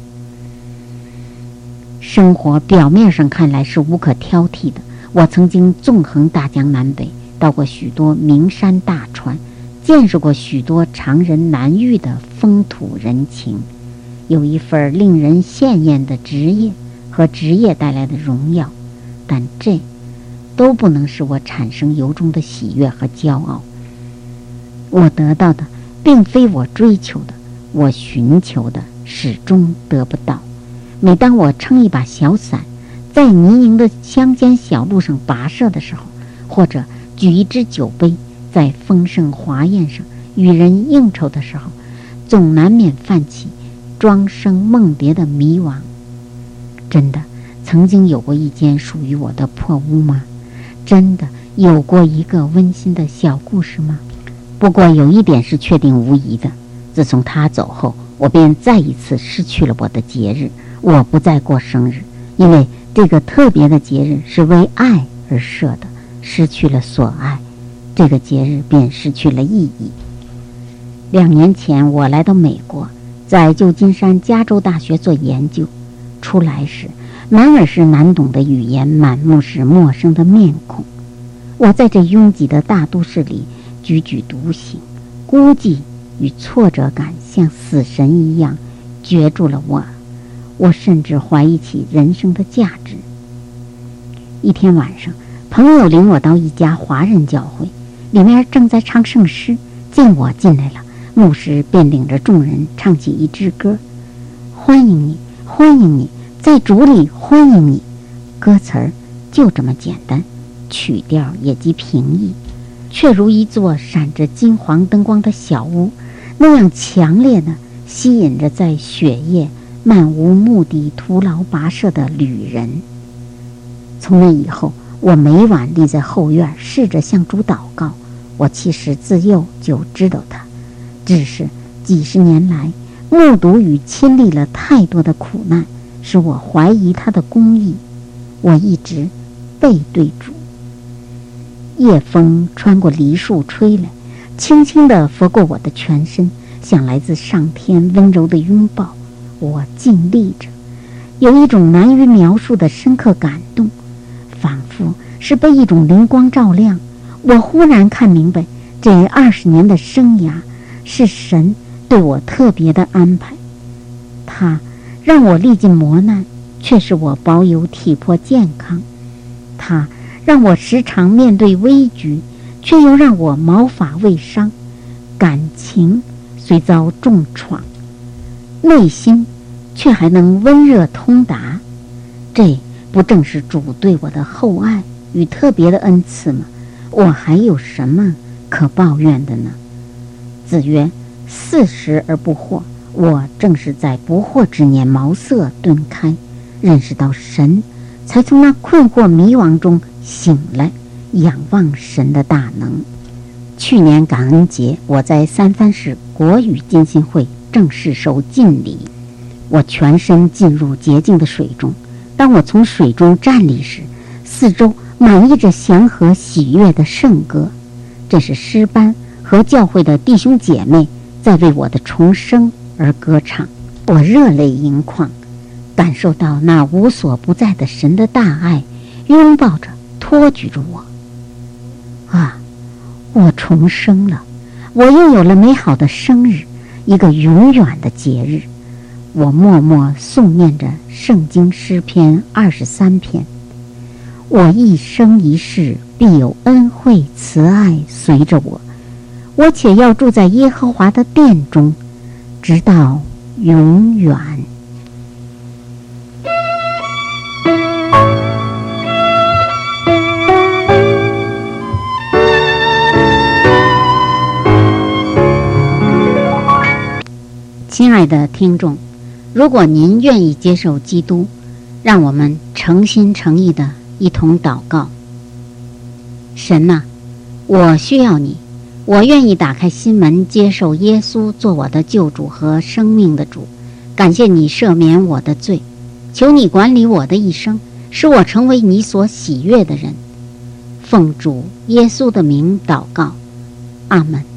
生活表面上看来是无可挑剔的，我曾经纵横大江南北，到过许多名山大川，见识过许多常人难遇的风土人情，有一份令人羡艳的职业和职业带来的荣耀，但这都不能使我产生由衷的喜悦和骄傲。我得到的并非我追求的，我寻求的始终得不到。每当我撑一把小伞，在泥泞的乡间小路上跋涉的时候，或者举一只酒杯，在丰盛华宴上与人应酬的时候，总难免泛起庄生梦蝶的迷惘。真的曾经有过一间属于我的破屋吗？真的有过一个温馨的小故事吗？不过有一点是确定无疑的，自从他走后，我便再一次失去了我的节日。我不再过生日，因为这个特别的节日是为爱而设的，失去了所爱，这个节日便失去了意义。2年前我来到美国，在旧金山加州大学做研究，出来时满耳是难懂的语言，满目是陌生的面孔。我在这拥挤的大都市里踽踽独行，孤寂与挫折感像死神一样攫住了我甚至怀疑起人生的价值。一天晚上，朋友领我到一家华人教会，里面正在唱圣诗，见我进来了，牧师便领着众人唱起一支歌：欢迎你，欢迎你，在主里欢迎你。歌词儿就这么简单，曲调也极平易，却如一座闪着金黄灯光的小屋，那样强烈地吸引着在雪夜漫无目的徒劳跋涉的旅人。从那以后，我每晚立在后院，试着向主祷告。我其实自幼就知道他，只是几十年来目睹与亲历了太多的苦难，使我怀疑他的公义。我一直背对主。夜风穿过梨树吹来，轻轻地拂过我的全身，像来自上天温柔的拥抱。我静立着，有一种难于描述的深刻感动，仿佛是被一种灵光照亮，我忽然看明白，这20年的生涯是神对我特别的安排。他让我历尽磨难，却使我保有体魄健康；他让我时常面对危局，却又让我毛发未伤，感情虽遭重创，内心却还能温热通达。这不正是主对我的厚爱与特别的恩赐吗？我还有什么可抱怨的呢？子曰：“40而不惑。”我正是在不惑之年茅塞顿开，认识到神，才从那困惑迷惘中醒来，仰望神的大能。去年感恩节，我在三藩市国语浸信会正式受浸礼，我全身进入洁净的水中。当我从水中站立时，四周满溢着祥和喜悦的圣歌，这是诗班和教会的弟兄姐妹在为我的重生而歌唱。我热泪盈眶，感受到那无所不在的神的大爱拥抱着托举着我。我重生了，我又有了美好的生日，一个永远的节日。我默默诵念着圣经诗篇23篇，我一生一世必有恩惠慈爱随着我，我且要住在耶和华的殿中，直到永远。亲爱的听众，如果您愿意接受基督，让我们诚心诚意的一同祷告。神啊，我需要你，我愿意打开心门，接受耶稣做我的救主和生命的主。感谢你赦免我的罪，求你管理我的一生，使我成为你所喜悦的人。奉主耶稣的名祷告，阿们。